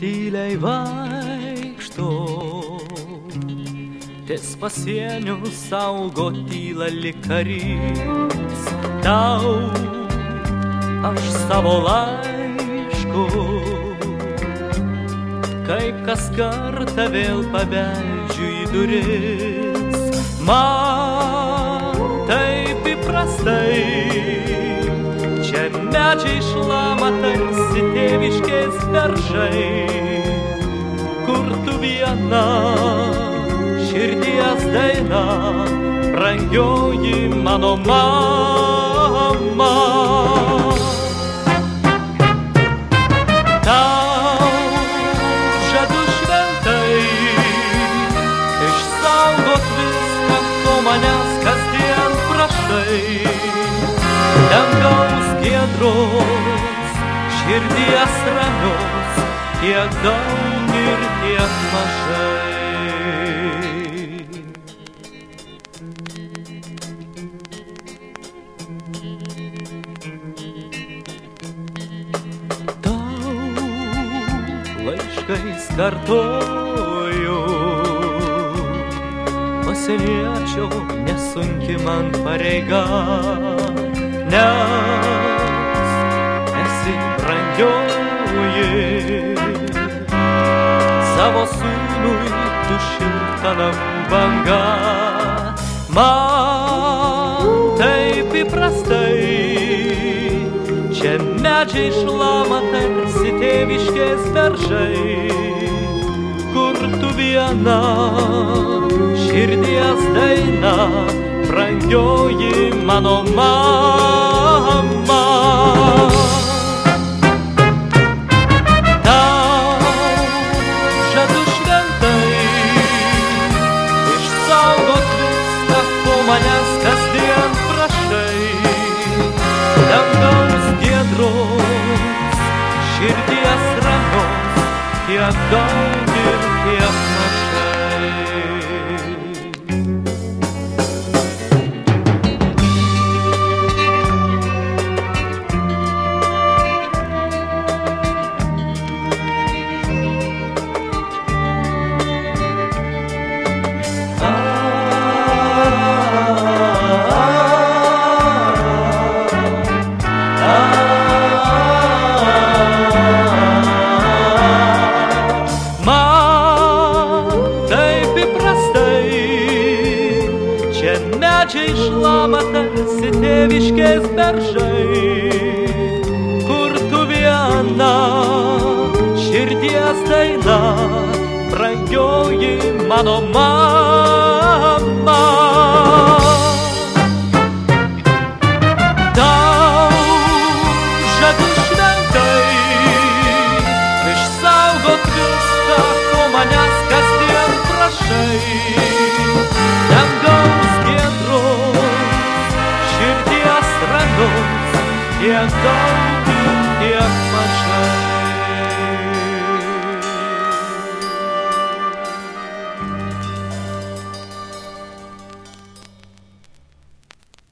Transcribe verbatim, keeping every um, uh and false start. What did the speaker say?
tyliai vaikšto, ties pasieniu saugo tylą lyg karys. Tau aš savo laišku, kai kas kartą vėl pabeldžiu į duris. Man taip įprastai, čia medžiai šlama tarsi tėviškės beržai, kur tu viena, širdies daina, brangioji mano mama. Tau žadu šventai išsaugot viską, ko manęs kasdien prašai. Dangaus giedros, širdies ramios, tiek daug ir tiek mažai. Tau laiškais kartoju, pasieniečiau nesunki man pareiga, nes esi brangioji, savo sūnui tu šilta namų banga. Man taip įprastai, čia medžiai šlama tarsi tėviškės beržai, kur tu viena, širdies daina, brangioji mano mama. Tau žadu šventai išsaugot viską, ko manęs kasdien prašai. Dangaus giedros, širdies ramios, tiek daug ir tiek mažai. Medžiai šlama tarsi tėviškės beržai, kur tu viena, širdies daina, brangioji mano mama. Tau žadu šventai išsaugot viską, ko manęs kasdien prašai. Dangaus giedros, širdies ramios, tiek daug